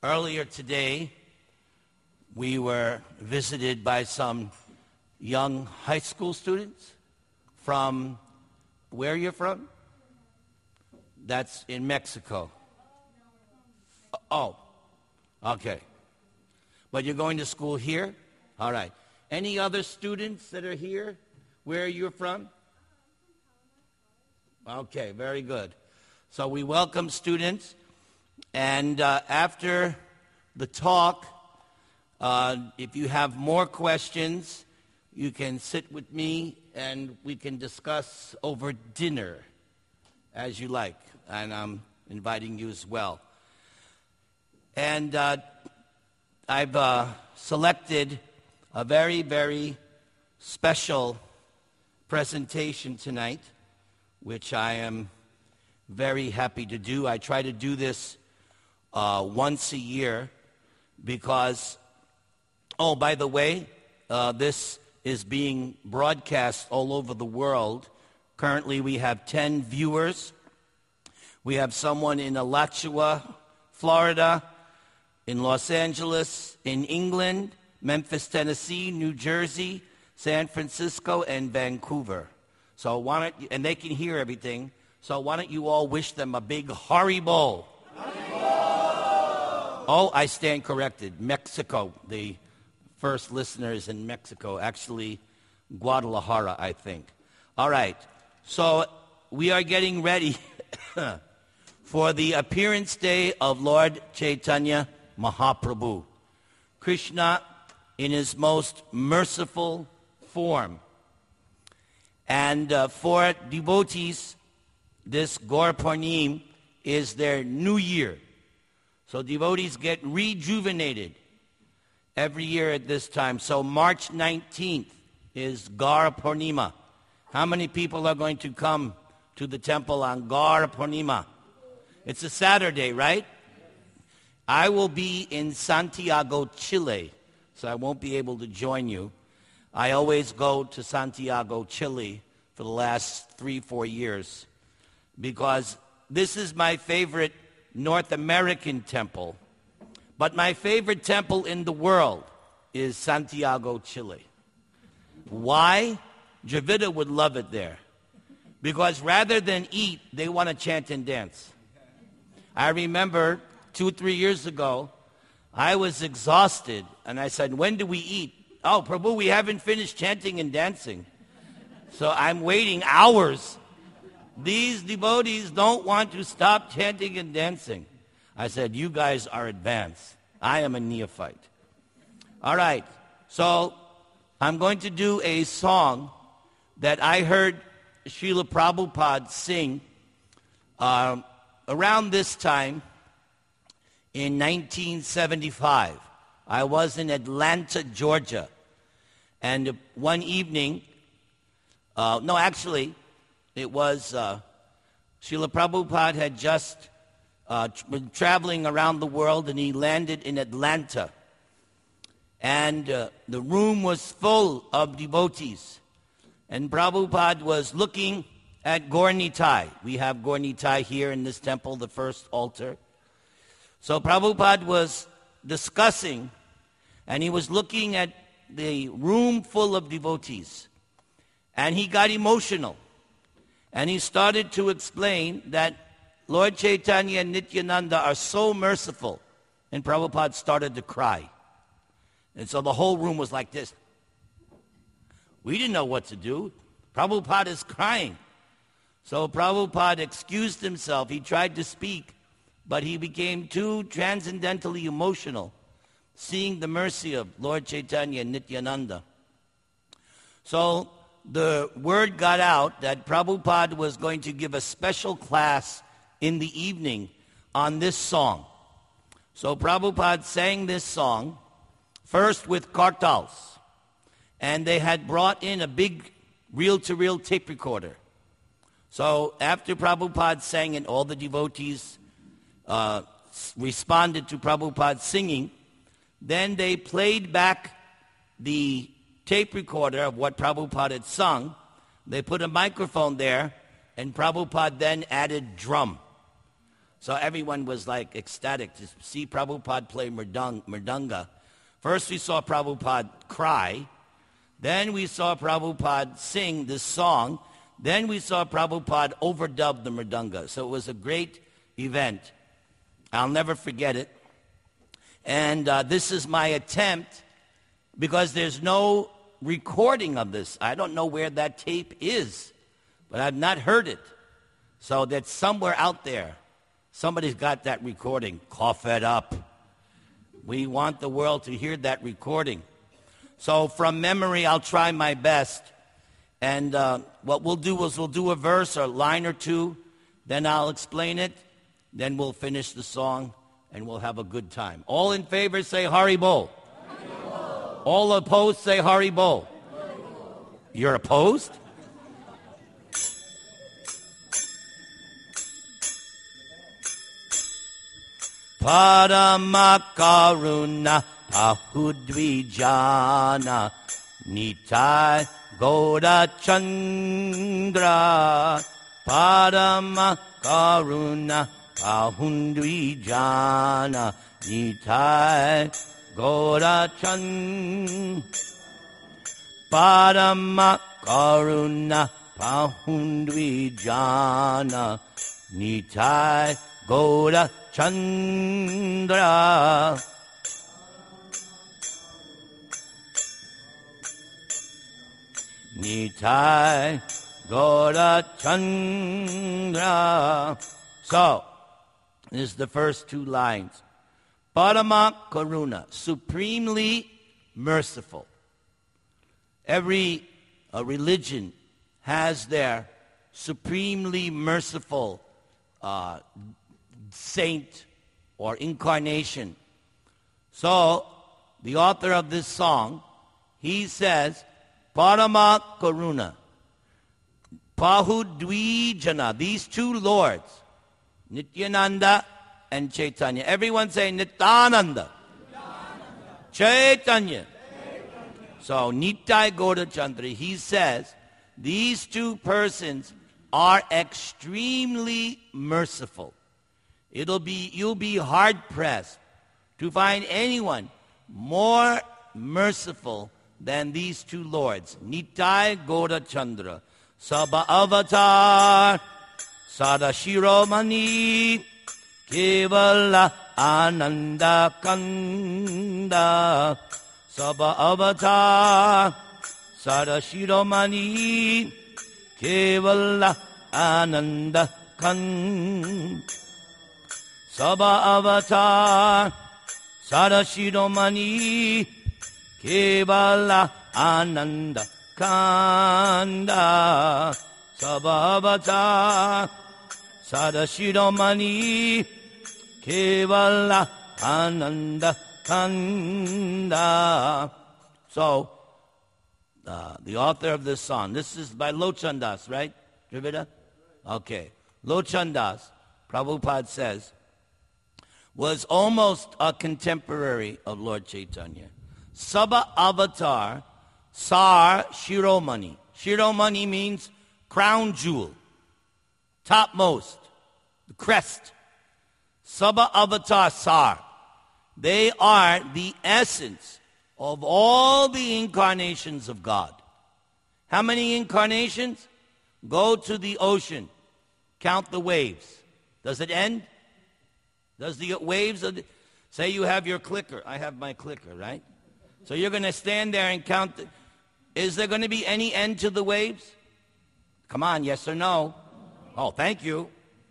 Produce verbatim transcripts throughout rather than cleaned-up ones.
Earlier today, we were visited by some young high school students from where you're from? That's in Mexico. Oh, okay. But you're going to school here? All right. Any other students that are here? Where you're from? Okay, very good. So we welcome students. And uh, after the talk, uh, if you have more questions, you can sit with me and we can discuss over dinner as you like. And I'm inviting you as well. And uh, I've uh, selected a very, very special presentation tonight, which I am very happy to do. I try to do this uh, once a year because, oh, by the way, uh, this is being broadcast all over the world. Currently, we have ten viewers. We have someone in Alachua, Florida, in Los Angeles, in England, Memphis, Tennessee, New Jersey, San Francisco, and Vancouver. So why don't you, and they can hear everything. So why don't you all wish them a big Haribo? Oh, I stand corrected. Mexico. The first listeners in Mexico. Actually, Guadalajara, I think. All right. So we are getting ready for the appearance day of Lord Chaitanya Mahaprabhu. Krishna in his most merciful form. And uh, for devotees, this Gaur Purnim is their new year. So devotees get rejuvenated every year at this time. So March nineteenth is Gaur Purnima. How many people are going to come to the temple on Gaur Purnima? It's a Saturday, right? I will be in Santiago, Chile, so I won't be able to join you. I always go to Santiago, Chile for the last three, four years because this is my favorite North American temple. But my favorite temple in the world is Santiago, Chile. Why? Dravida would love it there. Because rather than eat, they want to chant and dance. I remember two, three years ago, I was exhausted, and I said, when do we eat? Oh, Prabhu, we haven't finished chanting and dancing. So I'm waiting hours. These devotees don't want to stop chanting and dancing. I said, you guys are advanced. I am a neophyte. All right. So I'm going to do a song that I heard Srila Prabhupada sing uh, around this time in nineteen seventy-five. I was in Atlanta, Georgia. And one evening, uh, no, actually, it was uh, Srila Prabhupada had just uh, been traveling around the world, and he landed in Atlanta. And uh, the room was full of devotees. And Prabhupada was looking at Gaur Nitai. We have Gaur Nitai here in this temple, the first altar. So Prabhupada was discussing, and he was looking at the room full of devotees. And he got emotional. And he started to explain that Lord Chaitanya and Nityananda are so merciful. And Prabhupada started to cry. And so the whole room was like this. We didn't know what to do. Prabhupada is crying. So Prabhupada excused himself. He tried to speak, but he became too transcendentally emotional, seeing the mercy of Lord Chaitanya and Nityananda. So the word got out that Prabhupada was going to give a special class in the evening on this song. So Prabhupada sang this song, first with kartals. And they had brought in a big reel-to-reel tape recorder. So after Prabhupada sang and all the devotees uh, responded to Prabhupada singing, then they played back the tape recorder of what Prabhupada had sung. They put a microphone there, and Prabhupada then added drum. So everyone was like ecstatic to see Prabhupada play mridang, mridanga. First we saw Prabhupada cry. Then we saw Prabhupada sing this song. Then we saw Prabhupada overdub the mridanga. So it was a great event. I'll never forget it. And uh, this is my attempt, because there's no recording of this. I don't know where that tape is, but I've not heard it. So that's somewhere out there. Somebody's got that recording. Cough it up. We want the world to hear that recording. So from memory, I'll try my best. And uh, what we'll do is we'll do a verse or a line or two. Then I'll explain it. Then we'll finish the song, and we'll have a good time. All in favor, say Hari Bol. Hari Bol. All opposed, say Hari Bol. Hari Bol. You're opposed? Paramakaruna Pahudvijana Nitai Goda Chandra Paramakaruna Pahudvijana Nitai Goda Chandra Paramakaruna Pahudvijana Nitai Goda Chandra Nitai Goda Chandra. So, this is the first two lines. Parama Karuna, supremely merciful. Every uh, religion has their supremely merciful uh, saint or incarnation. So, the author of this song, he says, Parama Karuna, Pahudvijana, these two lords, Nityananda and Chaitanya. Everyone say Nityananda. Nityananda. Chaitanya. Chaitanya. So, Nitai Goda Chandra, he says, these two persons are extremely merciful. It'll be, you'll be hard-pressed to find anyone more merciful than these two lords. Nitai Goda Chandra, Sabha Avatar, Sadashiromani, Kevala Ananda Kanda, Sabha Avatar, Sadashiromani, Kevala Ananda Kanda. Sabha Avatar, Sadashiromani, Kevala Ananda Kanda. Sabha Avatar, Sadashiromani, Kevala Ananda Kanda. So, uh, the author of this song, this is by Lochan Das, right, Dravida? Okay. Lochan Das, Prabhupada says, was almost a contemporary of Lord Chaitanya. Sabha Avatar, Sar Shiromani. Shiromani means crown jewel, topmost, the crest. Sabha Avatar Sar. They are the essence of all the incarnations of God. How many incarnations? Go to the ocean, count the waves. Does it end? Does the waves, of the, say you have your clicker. I have my clicker, right? So you're going to stand there and count. The, is there going to be any end to the waves? Come on, yes or no? Oh, thank you.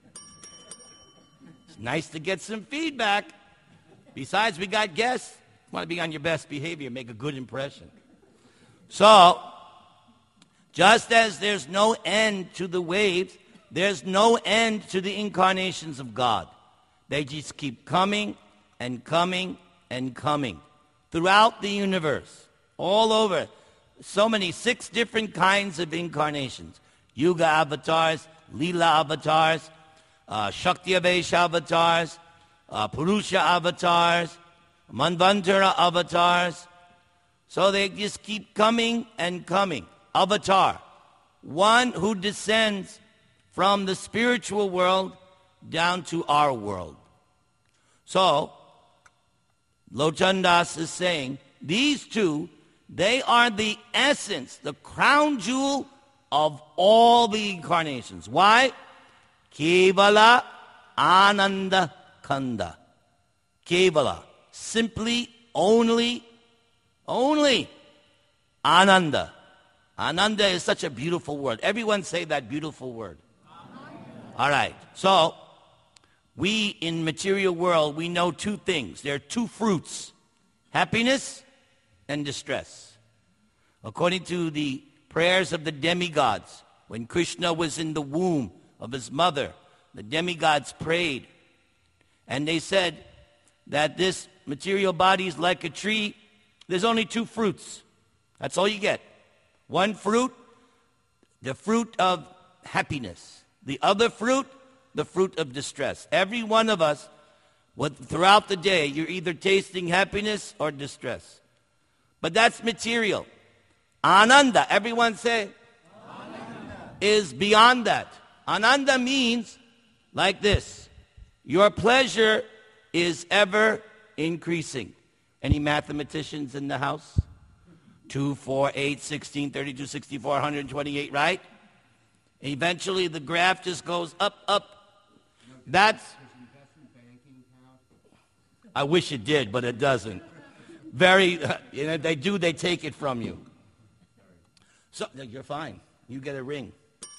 It's nice to get some feedback. Besides, we got guests. You want to be on your best behavior, make a good impression. So, just as there's no end to the waves, there's no end to the incarnations of God. They just keep coming and coming and coming throughout the universe, all over. So many, six different kinds of incarnations. Yuga avatars, Leela avatars, uh, Shakti-Avesh avatars, uh, Purusha avatars, Manvantara avatars. So they just keep coming and coming. Avatar, one who descends from the spiritual world down to our world. So, Lochan Das is saying, these two, they are the essence, the crown jewel of all the incarnations. Why? Kevala Ananda Kanda. Kevala, simply, only, only Ananda. Ananda is such a beautiful word. Everyone say that beautiful word. All right. So, we in material world, we know two things. There are two fruits, happiness and distress. According to the prayers of the demigods, when Krishna was in the womb of his mother, the demigods prayed. And they said that this material body is like a tree. There's only two fruits. That's all you get. One fruit, the fruit of happiness. The other fruit, the fruit of distress. Every one of us, what, throughout the day, you're either tasting happiness or distress. But that's material. Ananda, everyone say, Ananda, is beyond that. Ananda means like this. Your pleasure is ever increasing. Any mathematicians in the house? two, four, eight, sixteen, thirty-two, sixty-four, one hundred twenty-eight, right? Eventually the graph just goes up, up. That's, I wish it did, but it doesn't. Very, you know, they do, they take it from you. So, you're fine. You get a ring.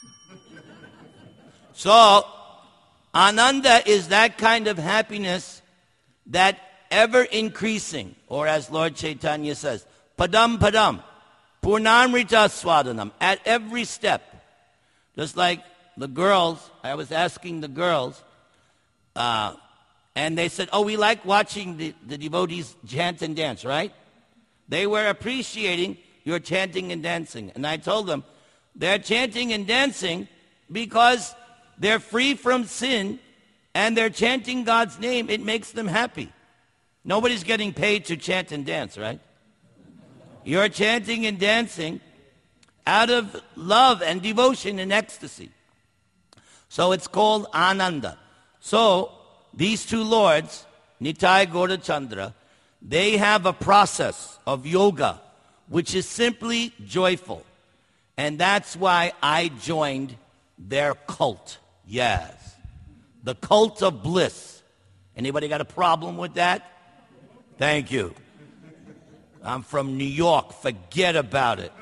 So, Ananda is that kind of happiness that ever increasing, or as Lord Chaitanya says, padam padam, purnamrita swadanam, at every step. Just like the girls, I was asking the girls, uh, and they said, oh, we like watching the, the devotees chant and dance, right? They were appreciating your chanting and dancing. And I told them, they're chanting and dancing because they're free from sin and they're chanting God's name. It makes them happy. Nobody's getting paid to chant and dance, right? You're chanting and dancing out of love and devotion and ecstasy. So it's called Ananda. So these two lords, Nitai Gaurachandra, they have a process of yoga which is simply joyful. And that's why I joined their cult. Yes. The cult of bliss. Anybody got a problem with that? Thank you. I'm from New York. Forget about it.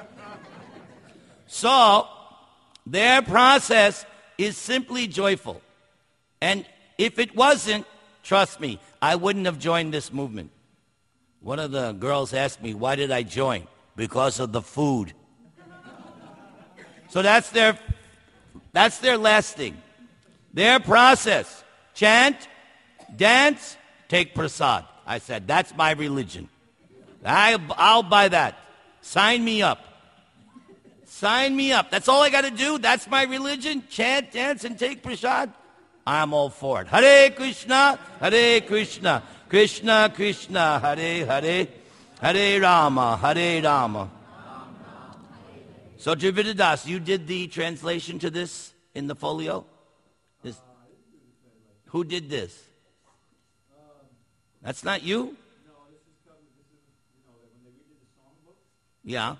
So, their process is simply joyful. And if it wasn't, trust me, I wouldn't have joined this movement. One of the girls asked me, why did I join? Because of the food. So that's their, that's their last thing. Their process, chant, dance, take prasad. I said, that's my religion. I, I'll buy that. Sign me up. Sign me up. That's all I got to do. That's my religion. Chant, dance, and take prasad. I'm all for it. Hare Krishna, Hare Krishna, Krishna Krishna, Hare Hare, Hare Rama, Hare Rama. So Jivita Das, you did the translation to this in the folio? This, who did this? That's not you? Yeah.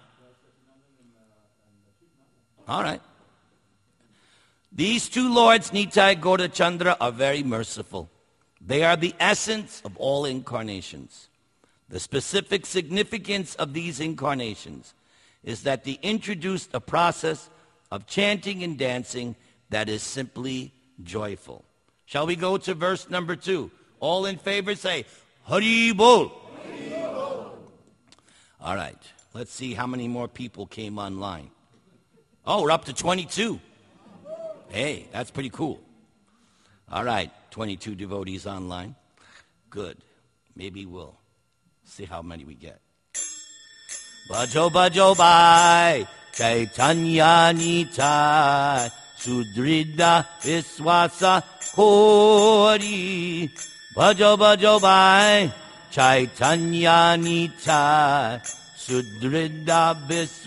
All right. These two lords, Nitai Gaurachandra, are very merciful. They are the essence of all incarnations. The specific significance of these incarnations is that they introduced a process of chanting and dancing that is simply joyful. Shall we go to verse number two? All in favor say, Hari Bol. Hari Bol. All right. Let's see how many more people came online. Oh, we're up to twenty-two. Hey, that's pretty cool. All right, twenty-two devotees online. Good. Maybe we'll see how many we get. Bhajo bhajo bhai, Chaitanya Nitai, Sudrida Viswasa Kori. Bhajo bhajo bhai, Chaitanya Nitai, Sudrida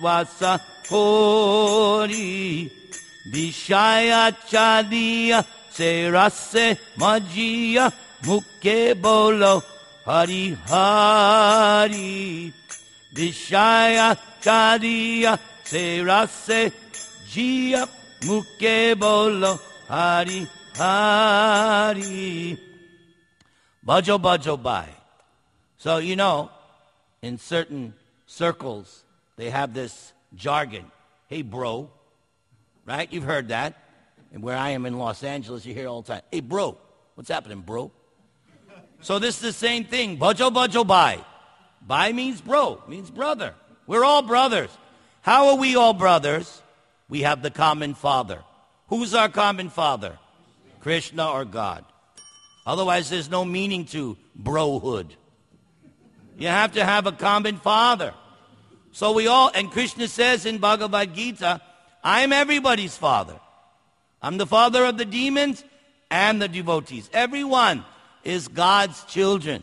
Viswasa Kori. Vishaya Chadiya se rase majiya mukke bolo Hari Hari Vishaya Chadiya se rase jiya mukke bolo Hari Hari Bajo Bajo Bai. So you know, in certain circles, they have this jargon. Hey, bro. Right? You've heard that. And where I am in Los Angeles, you hear it all the time. Hey, bro. What's happening, bro? So this is the same thing. Bajo Bajo Bai. Bai means bro, means brother. We're all brothers. How are we all brothers? We have the common father. Who's our common father? Krishna or God. Otherwise, there's no meaning to brohood. You have to have a common father. So we all, and Krishna says in Bhagavad Gita, I'm everybody's father. I'm the father of the demons and the devotees. Everyone is God's children.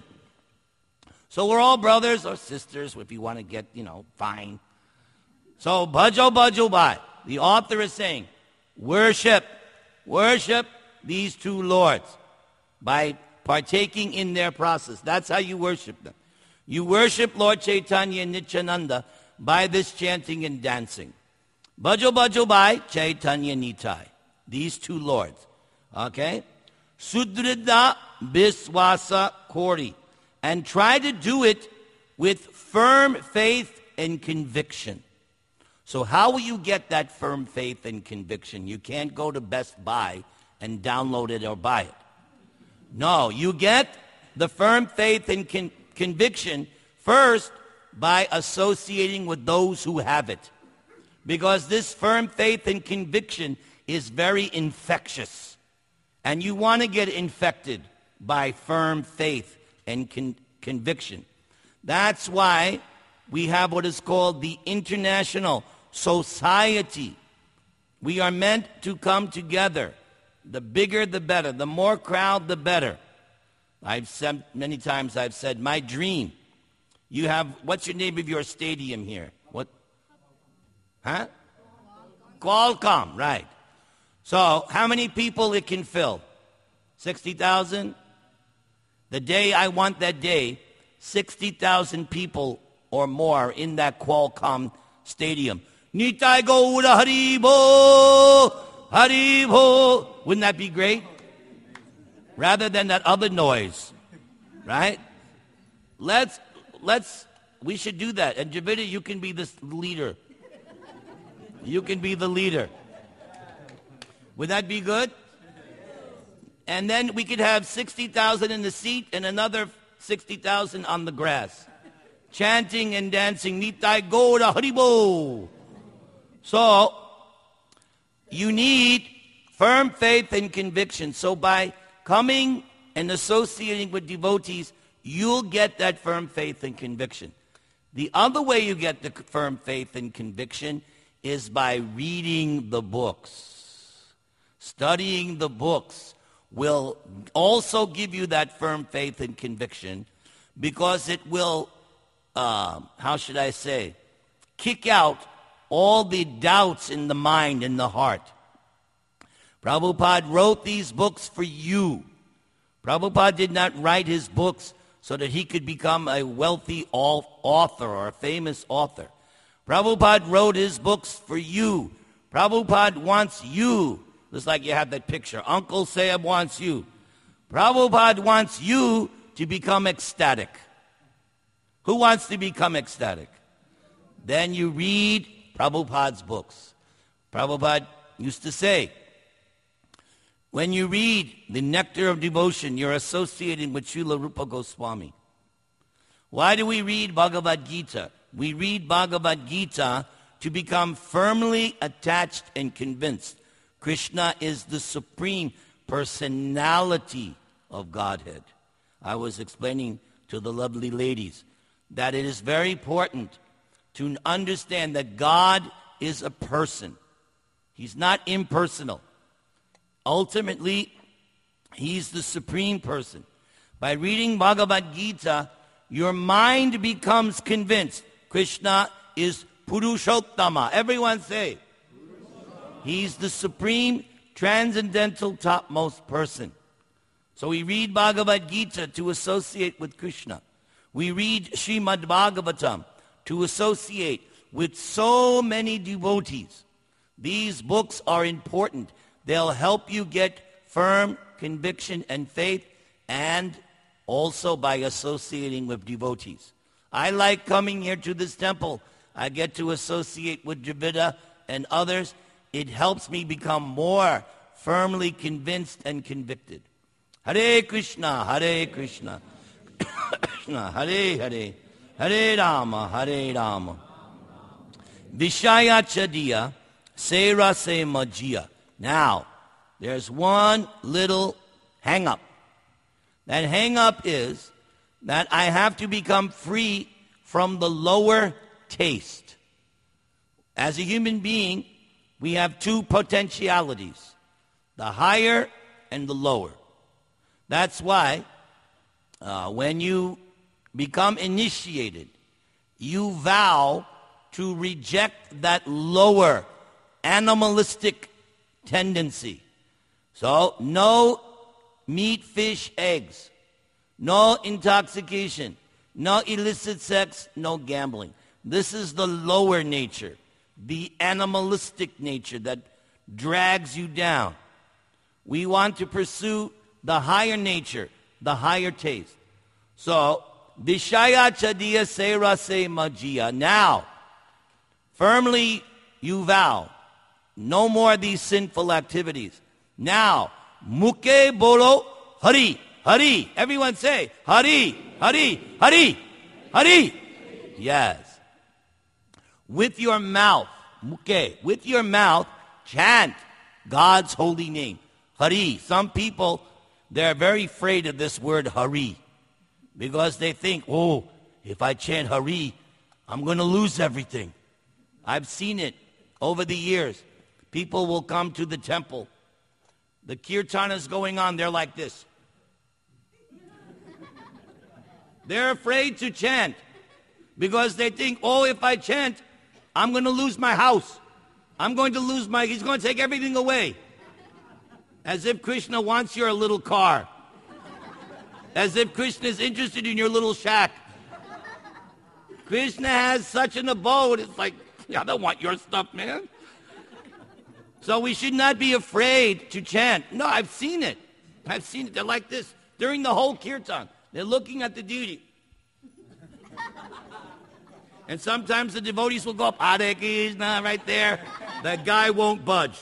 So we're all brothers or sisters, if you want to get, you know, fine. So, Bhajo Bhajo Bai. The author is saying, worship, worship these two lords by partaking in their process. That's how you worship them. You worship Lord Chaitanya and Nityananda by this chanting and dancing. Bhajo Bhajo Bai, Chaitanya Nitai. These two lords. Okay? Sudrida Biswasa Kori. And try to do it with firm faith and conviction. So how will you get that firm faith and conviction? You can't go to Best Buy and download it or buy it. No, you get the firm faith and con- conviction first by associating with those who have it. Because this firm faith and conviction is very infectious. And you want to get infected by firm faith and con- conviction. That's why we have what is called the International Society. We are meant to come together. The bigger, the better. The more crowd, the better. I've said many times, I've said, my dream. You have, what's your name of your stadium here? What? Huh? Qualcomm, right. So, how many people it can fill? sixty thousand? The day I want that day, sixty thousand people or more in that Qualcomm stadium. Nitai Gaura Haribo, Haribo. Wouldn't that be great? Rather than that other noise, right? Let's, let's, we should do that. And Javita, you can be the leader. You can be the leader. Would that be good? And then we could have sixty thousand in the seat and another sixty thousand on the grass. Chanting and dancing, Nitai Gaura Haribo. So, you need firm faith and conviction. So by coming and associating with devotees, you'll get that firm faith and conviction. The other way you get the firm faith and conviction is by reading the books. Studying the books will also give you that firm faith and conviction because it will, uh, how should I say, kick out all the doubts in the mind and the heart. Prabhupada wrote these books for you. Prabhupada did not write his books so that he could become a wealthy author or a famous author. Prabhupada wrote his books for you. Prabhupada wants you. Just like you have that picture. Uncle Sayab wants you. Prabhupada wants you to become ecstatic. Who wants to become ecstatic? Then you read Prabhupada's books. Prabhupada used to say, when you read the Nectar of Devotion, you're associating with Srila Rupa Goswami. Why do we read Bhagavad Gita? We read Bhagavad Gita to become firmly attached and convinced Krishna is the supreme personality of Godhead. I was explaining to the lovely ladies that it is very important to understand that God is a person. He's not impersonal. Ultimately, he's the supreme person. By reading Bhagavad Gita, your mind becomes convinced Krishna is Purushottama. Everyone say, he's the supreme transcendental topmost person. So we read Bhagavad Gita to associate with Krishna. We read Srimad Bhagavatam to associate with so many devotees. These books are important. They'll help you get firm conviction and faith, and also by associating with devotees. I like coming here to this temple. I get to associate with Dravida and others. It helps me become more firmly convinced and convicted. Hare Krishna, Hare Krishna, Krishna, Hare Hare, Hare Rama, Hare Rama. Vishaya Chadiya, Sera Se Majia. Now, there's one little hang-up. That hang-up is that I have to become free from the lower taste. As a human being, we have two potentialities, the higher and the lower. That's why uh, when you become initiated, you vow to reject that lower animalistic tendency. So, no meat, fish, eggs, no intoxication, no illicit sex, no gambling. This is the lower nature, the animalistic nature that drags you down. We want to pursue the higher nature, the higher taste. So, Vishaya Chadiya Sera Se Majia. Now, firmly you vow, no more of these sinful activities. Now, Muke Bolo Hari, Hari. Everyone say, Hari, Hari, Hari, Hari. Yes. With your mouth, Muke, with your mouth, chant God's holy name. Hari. Some people, they're very afraid of this word Hari because they think, oh, if I chant Hari, I'm going to lose everything. I've seen it over the years. People will come to the temple. The kirtan is going on. They're like this. They're afraid to chant because they think, oh, if I chant, I'm going to lose my house. I'm going to lose my, he's going to take everything away. As if Krishna wants your little car. As if Krishna is interested in your little shack. Krishna has such an abode. It's like, yeah, I don't want your stuff, man. So we should not be afraid to chant. No, I've seen it. I've seen it. They're like this during the whole kirtan. They're looking at the deity. And sometimes the devotees will go up, Hare Krishna, right there. That guy won't budge.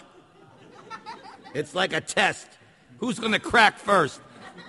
It's like a test. Who's going to crack first?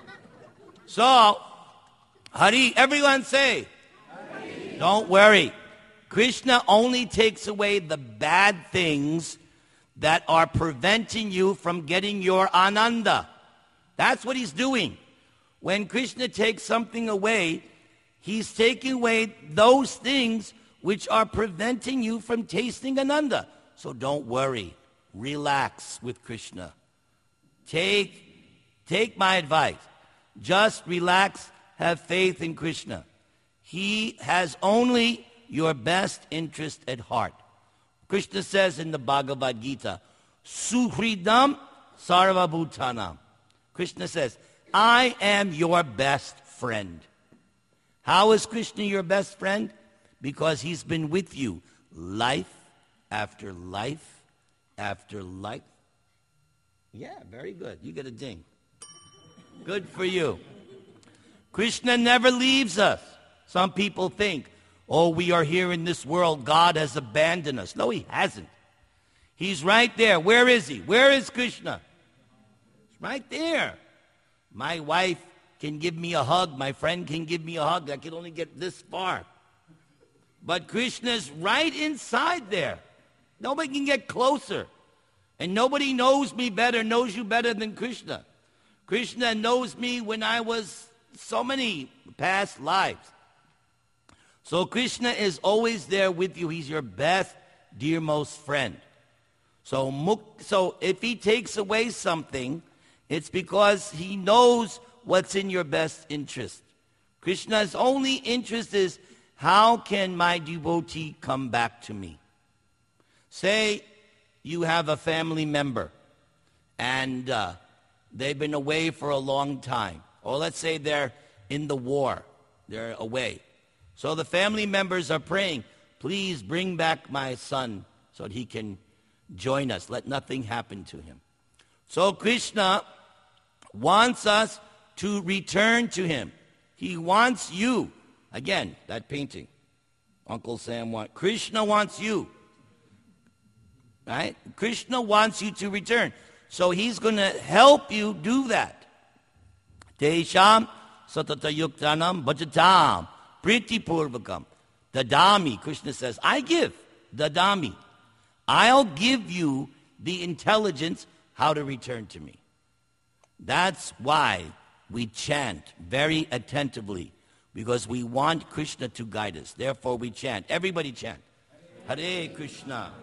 So, Hari, everyone say, Hari. Don't worry. Krishna only takes away the bad things that are preventing you from getting your ananda. That's what he's doing. When Krishna takes something away, he's taking away those things which are preventing you from tasting ananda. So don't worry. Relax with Krishna. Take, take my advice. Just relax. Have faith in Krishna. He has only your best interest at heart. Krishna says in the Bhagavad Gita, Suhridam Sarvabhutanam. Krishna says, I am your best friend. How is Krishna your best friend? Because he's been with you life after life after life. Yeah, very good. You get a ding. Good for you. Krishna never leaves us. Some people think, oh, we are here in this world. God has abandoned us. No, he hasn't. He's right there. Where is he? Where is Krishna? He's right there. My wife can give me a hug. My friend can give me a hug. I can only get this far. But Krishna's right inside there. Nobody can get closer. And nobody knows me better, knows you better than Krishna. Krishna knows me when I was so many past lives. So Krishna is always there with you. He's your best, dearmost friend. So, so if he takes away something, it's because he knows what's in your best interest. Krishna's only interest is, how can my devotee come back to me? Say you have a family member and uh, they've been away for a long time. Or let's say they're in the war. They're away. So the family members are praying, please bring back my son so that he can join us. Let nothing happen to him. So Krishna wants us to return to him. He wants you. Again, that painting. Uncle Sam wants. Krishna wants you. Right? Krishna wants you to return. So he's going to help you do that. Tesham satata yuktanam bhajatam priti purvakam dadami. Krishna says, I give dadami. I'll give you the intelligence how to return to me. That's why we chant very attentively, because we want Krishna to guide us. Therefore we chant. Everybody chant. Hare Krishna.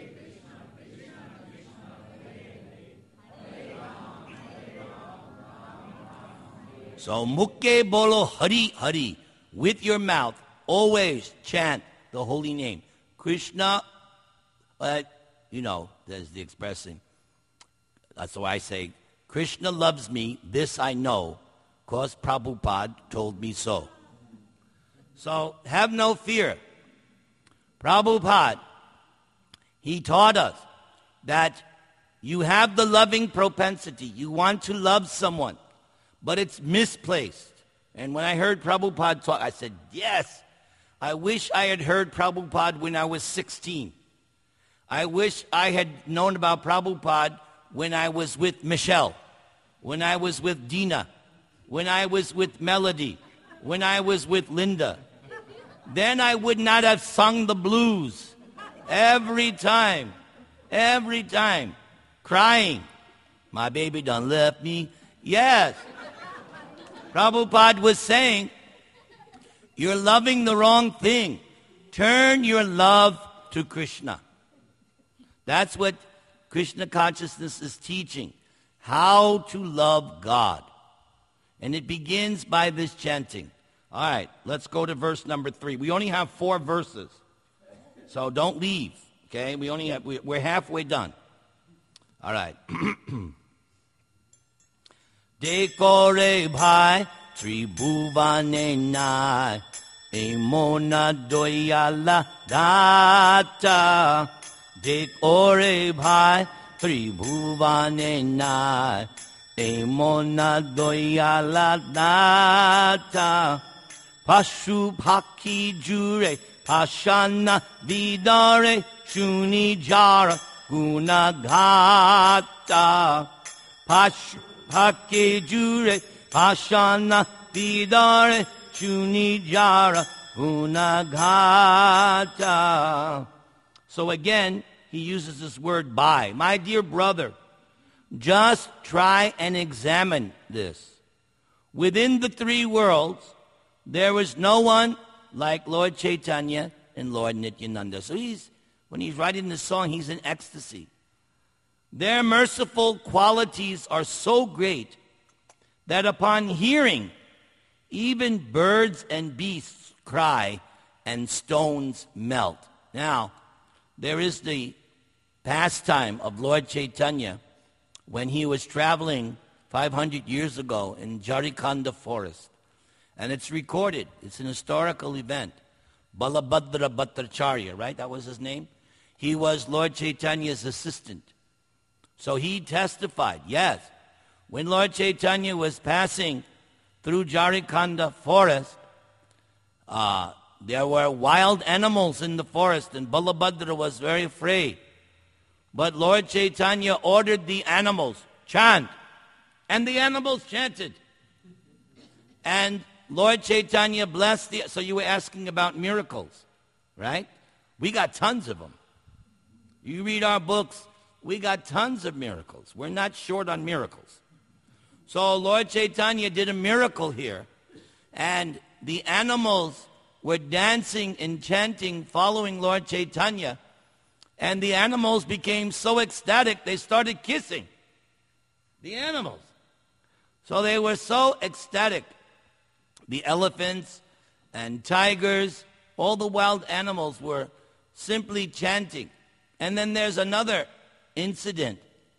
So mukke bolo Hari Hari. With your mouth, always chant the holy name. Krishna, uh, you know, there's the expressing. That's why I say, Krishna loves me, this I know, because Prabhupada told me so. So have no fear. Prabhupada, he taught us that you have the loving propensity. You want to love someone, but it's misplaced. And when I heard Prabhupada talk, I said, yes, I wish I had heard Prabhupada when I was sixteen. I wish I had known about Prabhupada when I was with Michelle, when I was with Dina, when I was with Melody, when I was with Linda. Then I would not have sung the blues every time, every time, crying. My baby done left me. Yes. Prabhupada was saying, you're loving the wrong thing. Turn your love to Krishna. That's what Krishna consciousness is teaching. How to love God. And it begins by this chanting. All right, let's go to verse number three. We only have four verses. So don't leave. Okay, we only have, we're halfway done. All right. Dekore bhai tribhuvane nai emona doyala data. Dekore bhai tribhuvane nai emona doyala data. Pashu bhaki jure pashana vidare shuni jara gunagata. Pashu bhaki jure pashana vidare shuni jara gunagata. So again, he uses this word by. My dear brother, just try and examine this. Within the three worlds, there was no one like Lord Chaitanya and Lord Nityananda. So he's, when he's writing this song, he's in ecstasy. Their merciful qualities are so great that upon hearing, even birds and beasts cry and stones melt. Now, there is the pastime of Lord Chaitanya when he was traveling five hundred years ago in Jharikanda forest. And it's recorded. It's an historical event. Balabhadra Bhattacharya, right? That was his name. He was Lord Chaitanya's assistant. So he testified, yes, when Lord Chaitanya was passing through Jharikanda forest, uh, there were wild animals in the forest, and Balabhadra was very afraid. But Lord Chaitanya ordered the animals, chant, and the animals chanted. And Lord Chaitanya blessed the... So you were asking about miracles, right? We got tons of them. You read our books, we got tons of miracles. We're not short on miracles. So Lord Chaitanya did a miracle here, and the animals were dancing and chanting, following Lord Chaitanya, and the animals became so ecstatic, they started kissing. The animals. So they were so ecstatic. The elephants and tigers, all the wild animals were simply chanting. And then there's another incident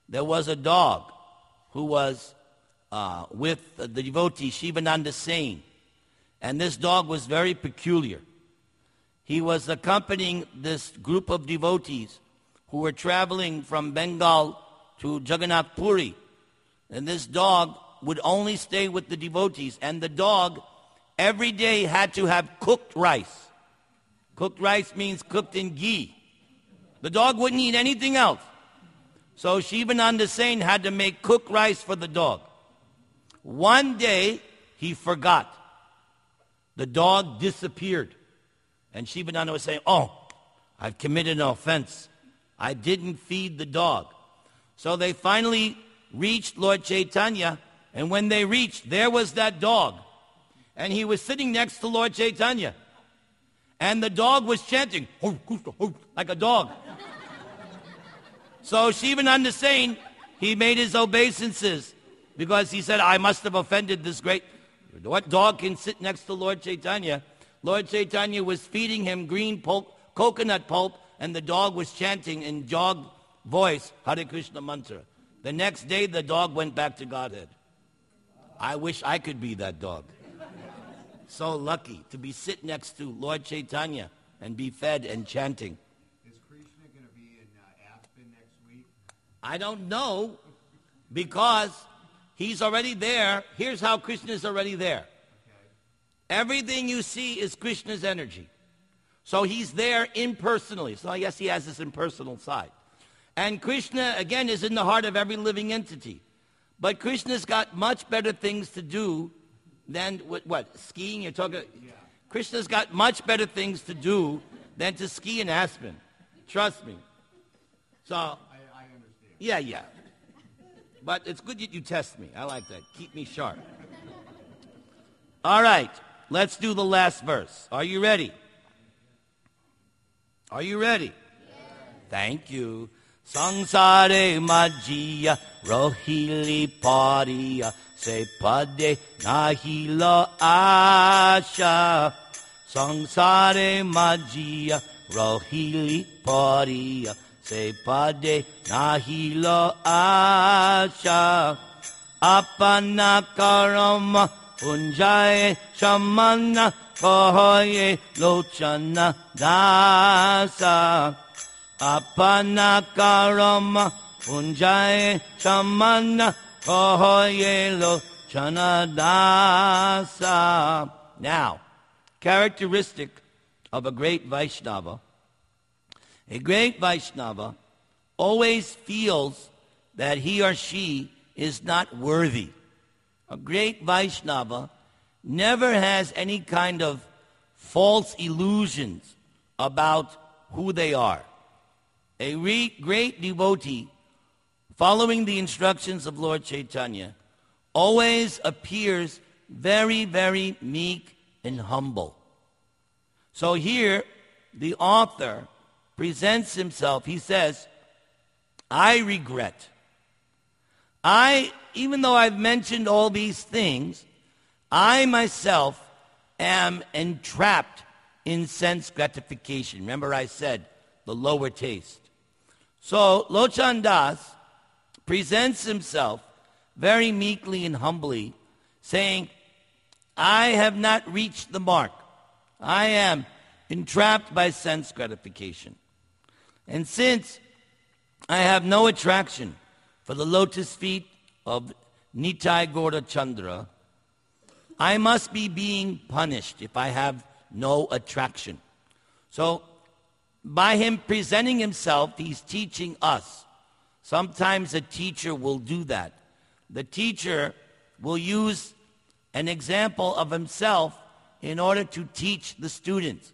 there was a dog who was uh, with the devotee Shivananda Sain. And this dog was very peculiar. He was accompanying this group of devotees who were traveling from Bengal to Jagannath Puri. And this dog would only stay with the devotees. And the dog every day had to have cooked rice. Cooked rice means cooked in ghee. The dog wouldn't eat anything else. So Shivananda Sain had to make cooked rice for the dog. One day, he forgot. The dog disappeared. And Shivananda was saying, oh, I've committed an offense. I didn't feed the dog. So they finally reached Lord Chaitanya, and when they reached, there was that dog. And he was sitting next to Lord Chaitanya. And the dog was chanting, like a dog. So Shivananda Sain, he made his obeisances because he said, I must have offended this great... What dog can sit next to Lord Chaitanya? Lord Chaitanya was feeding him green pulp, coconut pulp, and the dog was chanting in dog voice, Hare Krishna mantra. The next day, the dog went back to Godhead. I wish I could be that dog. So lucky to be sit next to Lord Chaitanya and be fed and chanting. Is Krishna going to be in uh, Aspen next week? I don't know, because he's already there. Here's how Krishna is already there. Everything you see is Krishna's energy. So he's there impersonally. So I guess he has this impersonal side. And Krishna, again, is in the heart of every living entity. But Krishna's got much better things to do than, what, what skiing? You're talking... Yeah. Krishna's got much better things to do than to ski in Aspen. Trust me. So... I, I understand. Yeah, yeah. But it's good that you test me. I like that. Keep me sharp. All right. Let's do the last verse. Are you ready? Are you ready? Yes. Thank you. Sangsare majjiya rohili pariya se pade nahila asha. Sangsare majjiya rohili pariya se pade nahila asha. Apana karama Unjaye Shamana Kohoye Lochana Dasa Apana Karama Unjaye Shamana Kohoye Lochana Dasa. Now, characteristic of a great Vaishnava, a great Vaishnava always feels that he or she is not worthy. A great Vaishnava never has any kind of false illusions about who they are. A re- great devotee, following the instructions of Lord Chaitanya, always appears very, very meek and humble. So here, the author presents himself. He says, I regret. I, even though I've mentioned all these things, I myself am entrapped in sense gratification. Remember I said the lower taste. So Lochan Das presents himself very meekly and humbly, saying, I have not reached the mark. I am entrapped by sense gratification. And since I have no attraction for the lotus feet of Nitai Gaura Chandra, I must be being punished if I have no attraction. So, by him presenting himself, he's teaching us. Sometimes a teacher will do that. The teacher will use an example of himself in order to teach the students.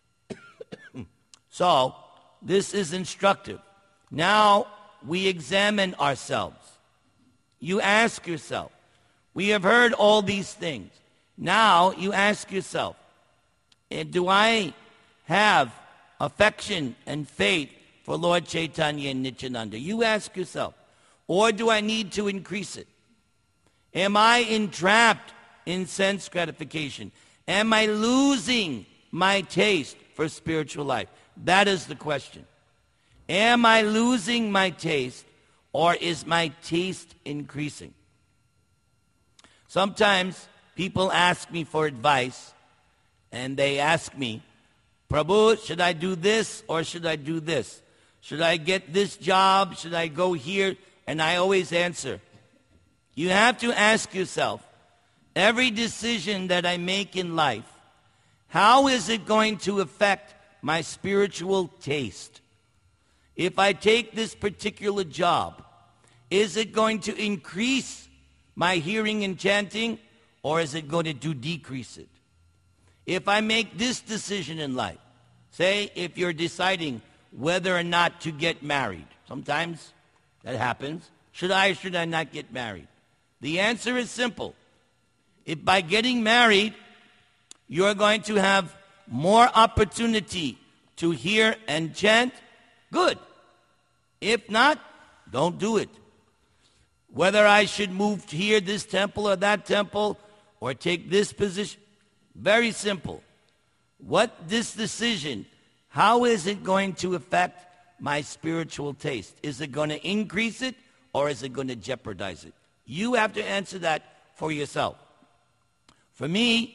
So, this is instructive. Now, we examine ourselves. You ask yourself, we have heard all these things. Now you ask yourself, do I have affection and faith for Lord Chaitanya and Nityananda? You ask yourself, or do I need to increase it? Am I entrapped in sense gratification? Am I losing my taste for spiritual life? That is the question. Am I losing my taste, or is my taste increasing? Sometimes people ask me for advice, and they ask me, Prabhu, should I do this or should I do this? Should I get this job? Should I go here? And I always answer, you have to ask yourself, every decision that I make in life, how is it going to affect my spiritual taste? If I take this particular job, is it going to increase my hearing and chanting, or is it going to do decrease it? If I make this decision in life, say if you're deciding whether or not to get married, sometimes that happens, should I or should I not get married? The answer is simple. If by getting married, you're going to have more opportunity to hear and chant, good. If not, don't do it. Whether I should move here, this temple or that temple, or take this position, very simple. What this decision, how is it going to affect my spiritual taste? Is it going to increase it, or is it going to jeopardize it? You have to answer that for yourself. For me,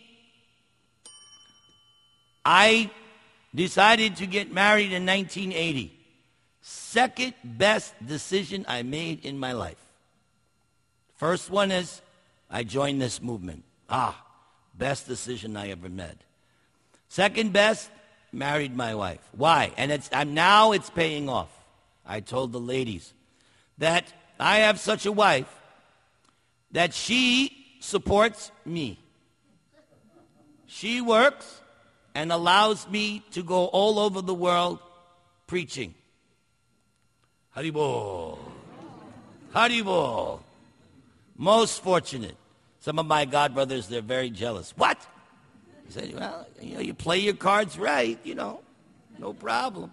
I decided to get married in nineteen eighty. Second best decision I made in my life. First one is I joined this movement. Ah, best decision I ever made. Second best, married my wife. Why? And it's I'm now it's paying off. I told the ladies that I have such a wife that she supports me. She works and allows me to go all over the world preaching. Haribol. Haribol. Most fortunate. Some of my godbrothers, they're very jealous. What? I said, well, you know, you play your cards right, you know, no problem.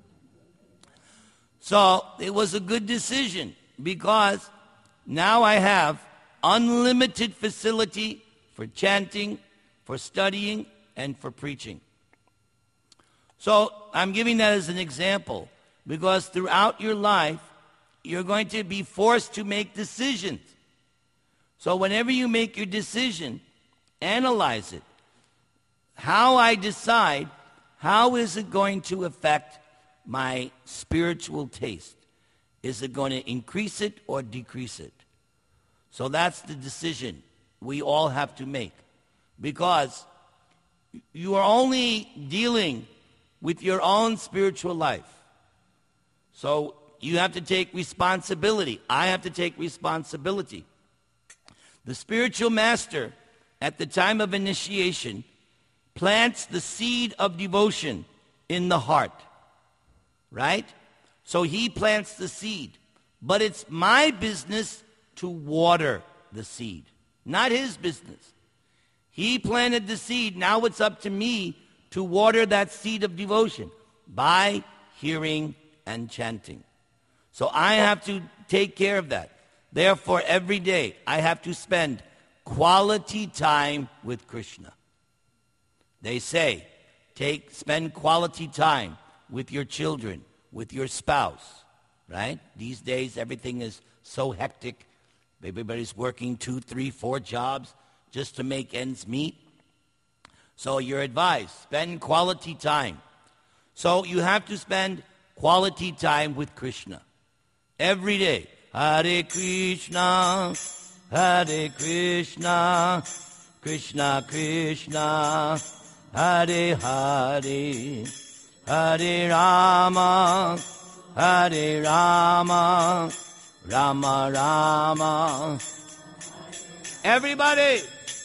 So it was a good decision because now I have unlimited facility for chanting, for studying, and for preaching. So I'm giving that as an example because throughout your life, you're going to be forced to make decisions. So whenever you make your decision, analyze it. How I decide, how is it going to affect my spiritual taste? Is it going to increase it or decrease it? So that's the decision we all have to make. Because you are only dealing with your own spiritual life. So you have to take responsibility. I have to take responsibility. The spiritual master, at the time of initiation, plants the seed of devotion in the heart. Right? So he plants the seed. But it's my business to water the seed, not his business. He planted the seed. Now it's up to me to water that seed of devotion by hearing and chanting. So I have to take care of that. Therefore, every day I have to spend quality time with Krishna. They say, take spend quality time with your children, with your spouse, right? These days everything is so hectic. Everybody's working two, three, four jobs just to make ends meet. So you're advised, spend quality time. So you have to spend quality time with Krishna every day. Hare Krishna, Hare Krishna, Krishna Krishna, Hare Hare, Hare Rama, Hare Rama, Rama Rama. Everybody.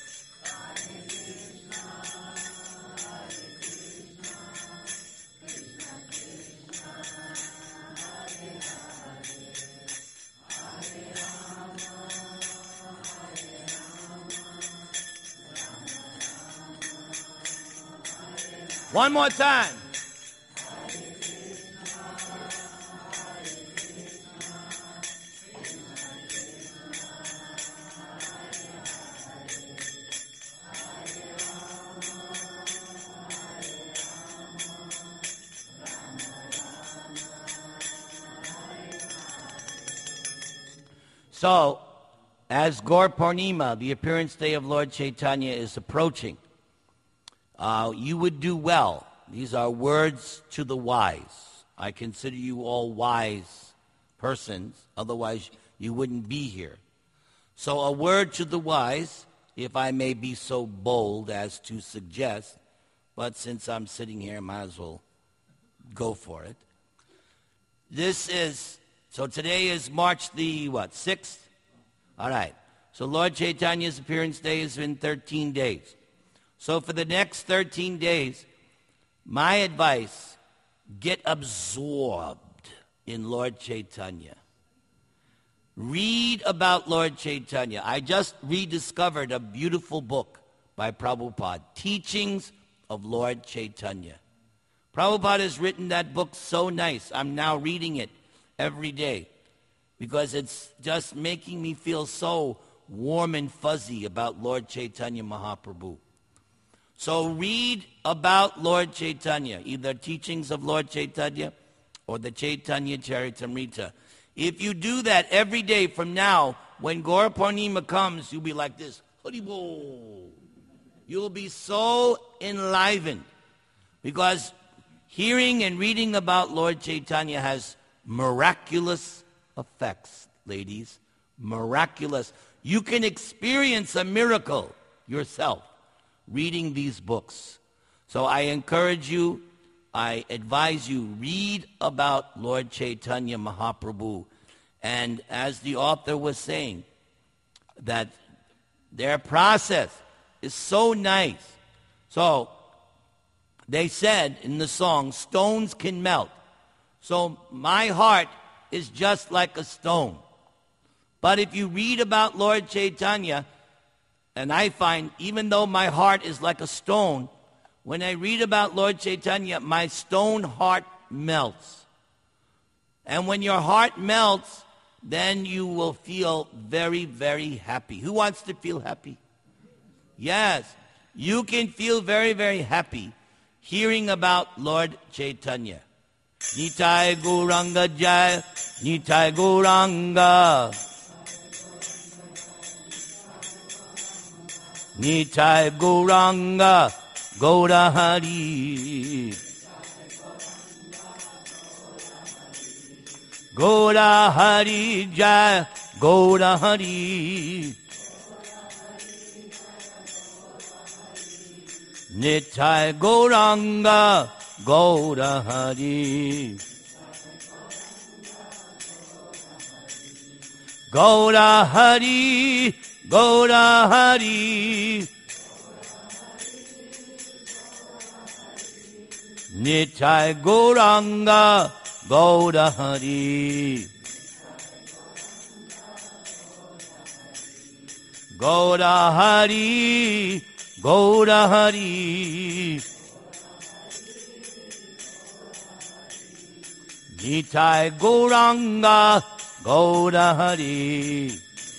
One more time. So, as Gaur Purnima, the appearance day of Lord Chaitanya, is approaching, uh, you would do well. These are words to the wise. I consider you all wise persons, otherwise you wouldn't be here. So a word to the wise, if I may be so bold as to suggest, but since I'm sitting here, I might as well go for it. This is, so today is March the, what, sixth? All right. So Lord Chaitanya's appearance day is in thirteen days. So for the next thirteen days, my advice, get absorbed in Lord Chaitanya. Read about Lord Chaitanya. I just rediscovered a beautiful book by Prabhupada, Teachings of Lord Chaitanya. Prabhupada has written that book so nice. I'm now reading it every day because it's just making me feel so warm and fuzzy about Lord Chaitanya Mahaprabhu. So read about Lord Chaitanya, either Teachings of Lord Chaitanya or the Chaitanya Charitamrita. If you do that every day from now, when Gaur Purnima comes, you'll be like this, Haribol. You'll be so enlivened because hearing and reading about Lord Chaitanya has miraculous effects, ladies. Miraculous. You can experience a miracle yourself reading these books. So I encourage you, I advise you, read about Lord Chaitanya Mahaprabhu. And as the author was saying, that their process is so nice. So they said in the song, stones can melt. So my heart is just like a stone. But if you read about Lord Chaitanya, and I find even though my heart is like a stone, when I read about Lord Chaitanya, my stone heart melts. And when your heart melts, then you will feel very, very happy. Who wants to feel happy? Yes, you can feel very, very happy hearing about Lord Chaitanya. Nitai Gauranga Jai, Nitai Gauranga. Nitai Gauranga, Gaura Hari. Gaura Hari Jai, Gaura Hari. Nitai Gauranga, Gaura Hari. Gaura Hari, Gaura Hari. Nitai Gauranga, Gaura Hari. Gaura Hari, Gaura Hari. Nitai Gauranga, Gaura Hari.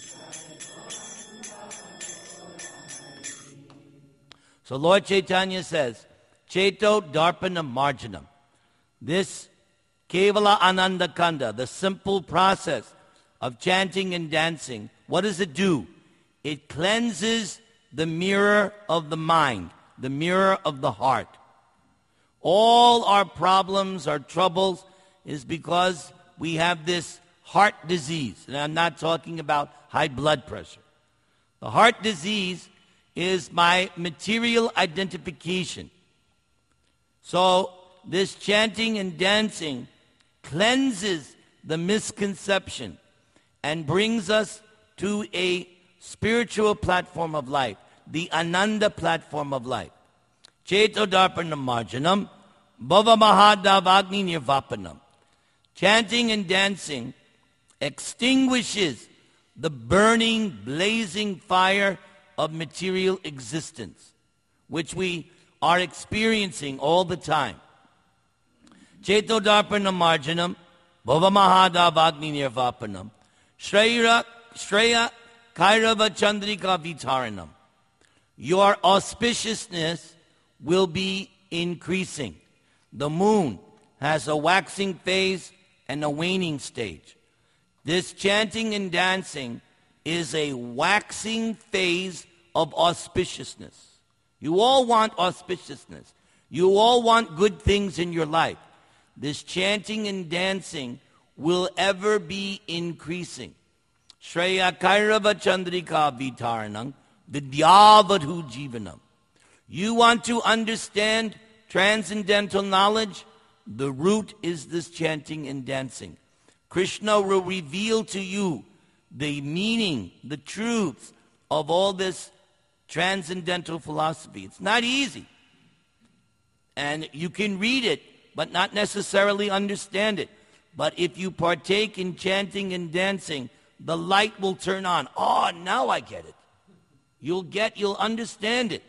So Lord Chaitanya says, Chaito Darpana Marjanam. This Kevala Ananda Kanda, the simple process of chanting and dancing, what does it do? It cleanses the mirror of the mind, the mirror of the heart. All our problems, our troubles, is because we have this heart disease. And I'm not talking about high blood pressure. The heart disease is my material identification. So this chanting and dancing cleanses the misconception and brings us to a spiritual platform of life, the Ananda platform of life. Chaito Darpanam Marjanam, Bhava Mahadavagni Nirvapanam. Chanting and dancing extinguishes the burning, blazing fire of material existence, which we are experiencing all the time. Chaito Darpanam Marjanam, Bhava Mahadavagni Nirvapanam, Shreya, Shreya Kairava Chandrika Vitaranam. Your auspiciousness will be increasing. The moon has a waxing phase and a waning stage. This chanting and dancing is a waxing phase of auspiciousness. You all want auspiciousness. You all want good things in your life. This chanting and dancing will ever be increasing. Shreya Kairava Chandrika Vitaranam Vidyavadhu Jivanam. You want to understand transcendental knowledge? The root is this chanting and dancing. Krishna will reveal to you the meaning, the truths of all this transcendental philosophy. It's not easy. And you can read it, but not necessarily understand it. But if you partake in chanting and dancing, the light will turn on. Oh, now I get it. You'll get, you'll understand it.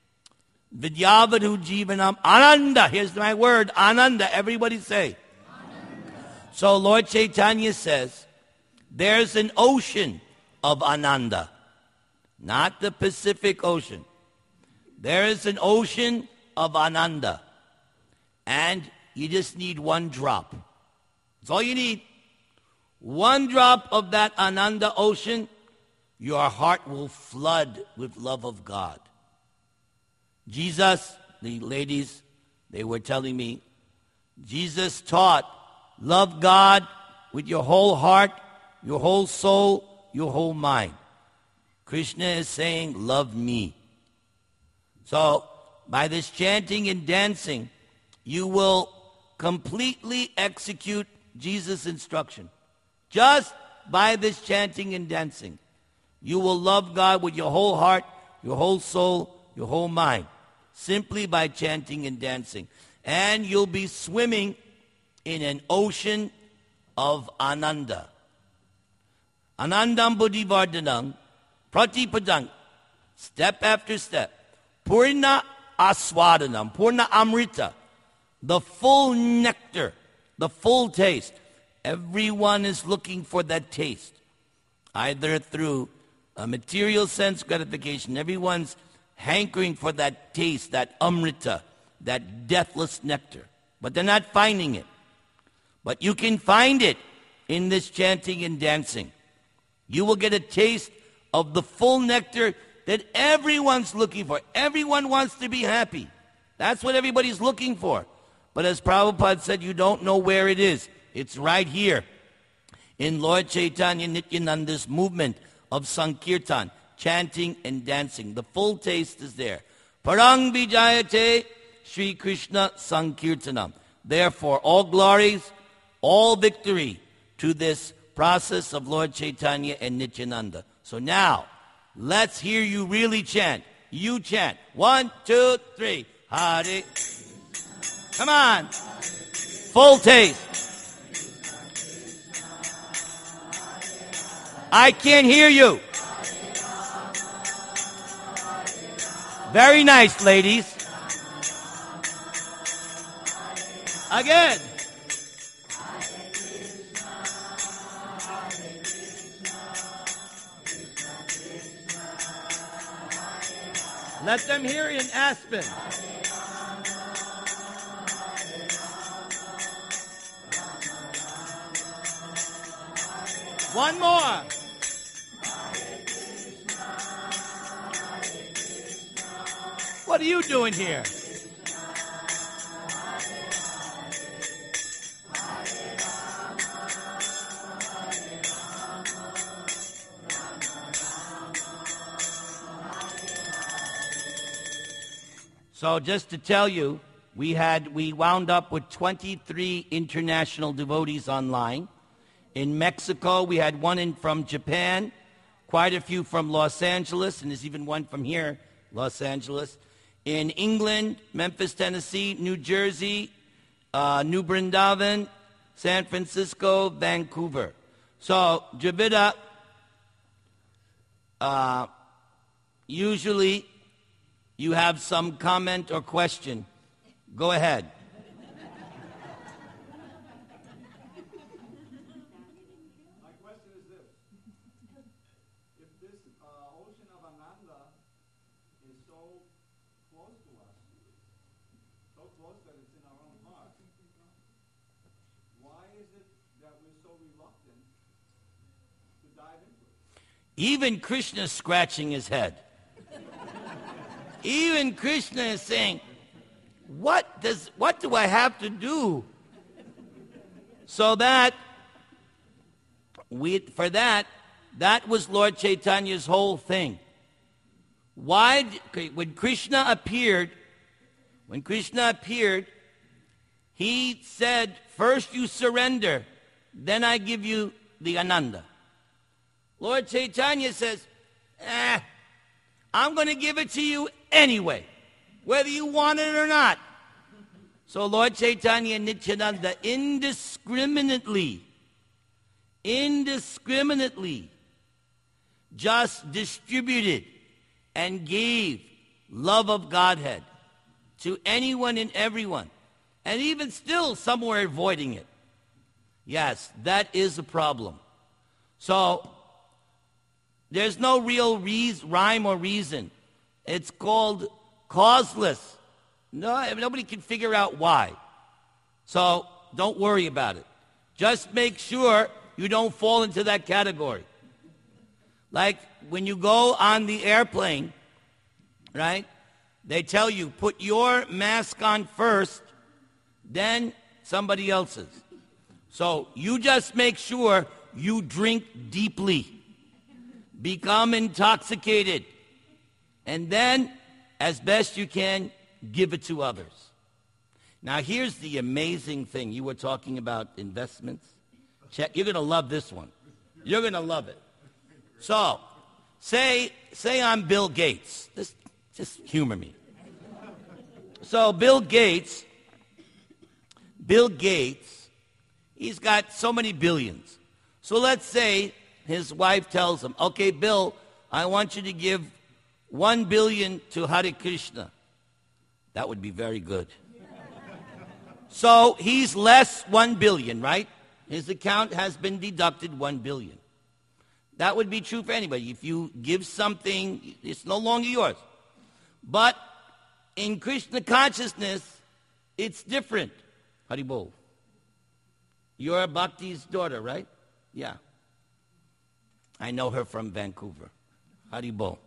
Vidyavadhu Jivanam Ananda. Here's my word, Ananda. Everybody say. Ananda. So Lord Chaitanya says, there's an ocean of Ananda. Not the Pacific Ocean. There is an ocean of Ananda. And you just need one drop. That's all you need. One drop of that Ananda ocean, your heart will flood with love of God. Jesus, the ladies, they were telling me, Jesus taught, love God with your whole heart, your whole soul, your whole mind. Krishna is saying, love me. So, by this chanting and dancing, you will completely execute Jesus' instruction. Just by this chanting and dancing, you will love God with your whole heart, your whole soul, your whole mind. Simply by chanting and dancing. And you'll be swimming in an ocean of Ananda. Anandam Buddhivardhanam Pratipadang. Step after step. Purna Aswadanam. Purna Amrita. The full nectar. The full taste. Everyone is looking for that taste. Either through a material sense gratification. Everyone's hankering for that taste, that amrita, that deathless nectar. But they're not finding it. But you can find it in this chanting and dancing. You will get a taste of the full nectar that everyone's looking for. Everyone wants to be happy. That's what everybody's looking for. But as Prabhupada said, you don't know where it is. It's right here in Lord Chaitanya Nityananda's movement of Sankirtan. Chanting and dancing. The full taste is there. Parang Vijayate Sri Krishna Sankirtanam. Therefore, all glories, all victory to this process of Lord Chaitanya and Nityananda. So now, let's hear you really chant. You chant. One, two, three. Hare. Come on. Full taste. I can't hear you. Very nice, ladies. Again. Let them hear in Aspen. One more. What are you doing here? So just to tell you, we had we wound up with twenty-three international devotees online. In Mexico, we had one in from Japan, quite a few from Los Angeles, and there's even one from here, Los Angeles. In England, Memphis, Tennessee, New Jersey, uh, New Brindavan, San Francisco, Vancouver. So, Javida, uh, usually you have some comment or question. Go ahead. My question is this. If this uh, ocean of Ananda is so close to us, so close that it's in our own heart, why is it that we're so reluctant dive into it. Even Krishna is scratching his head. Even Krishna is saying, what does what do I have to do? So that we for that, that was Lord Chaitanya's whole thing. Why did, when Krishna appeared, when Krishna appeared, he said, first you surrender, then I give you the Ananda. Lord Chaitanya says, eh, I'm going to give it to you anyway, whether you want it or not. So Lord Chaitanya and Nityananda indiscriminately, indiscriminately just distributed and gave love of Godhead to anyone and everyone. And even still, some were avoiding it. Yes, that is a problem. So, there's no real reason, rhyme or reason. It's called causeless. No, nobody can figure out why. So, don't worry about it. Just make sure you don't fall into that category. Like when you go on the airplane, right? They tell you, put your mask on first, then somebody else's. So you just make sure you drink deeply, become intoxicated, and then, as best you can, give it to others. Now, here's the amazing thing. You were talking about investments. Check. You're going to love this one. You're going to love it. So, say say I'm Bill Gates. Just, just humor me. So, Bill Gates, Bill Gates, he's got so many billions. So let's say his wife tells him, okay, Bill, I want you to give one billion to Hare Krishna. That would be very good. So he's less one billion, right? His account has been deducted one billion. That would be true for anybody. If you give something, it's no longer yours. But in Krishna consciousness, it's different. Haribol. You're Bhakti's daughter, right? Yeah. I know her from Vancouver. Haribol.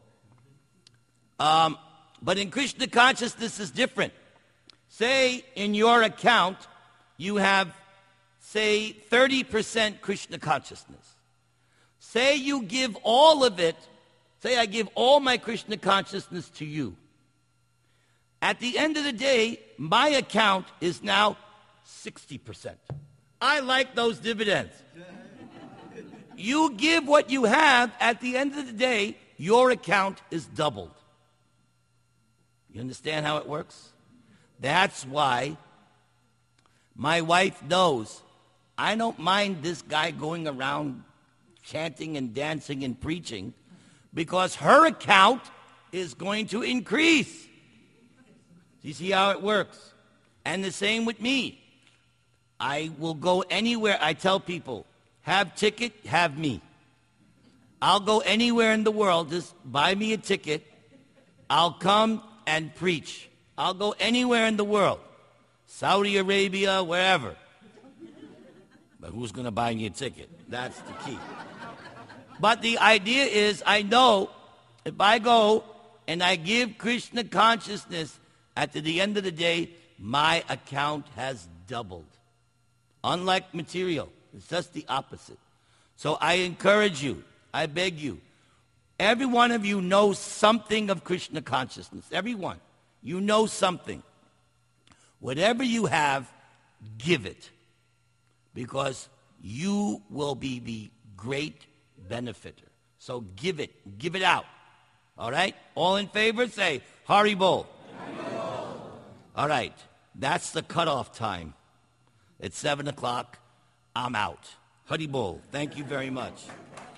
Um, but in Krishna consciousness is different. Say in your account you have, say, thirty percent Krishna consciousness. Say you give all of it, say I give all my Krishna consciousness to you. At the end of the day, my account is now sixty percent. I like those dividends. You give what you have, at the end of the day, your account is doubled. You understand how it works? That's why my wife knows I don't mind this guy going around chanting and dancing and preaching because her account is going to increase. Do you see how it works? And the same with me. I will go anywhere. I tell people, have ticket, have me. I'll go anywhere in the world. Just buy me a ticket. I'll come and preach. I'll go anywhere in the world. Saudi Arabia, wherever. But who's going to buy me a ticket? That's the key. But the idea is, I know if I go and I give Krishna consciousness, at the end of the day, my account has doubled. Unlike material, it's just the opposite. So I encourage you, I beg you, every one of you knows something of Krishna consciousness. Everyone. You know something. Whatever you have, give it. Because you will be the great benefiter. So give it. Give it out. All right? All in favor, say, Haribol. Haribol. All right. That's the cutoff time. It's seven o'clock. I'm out. Haribol. Thank you very much.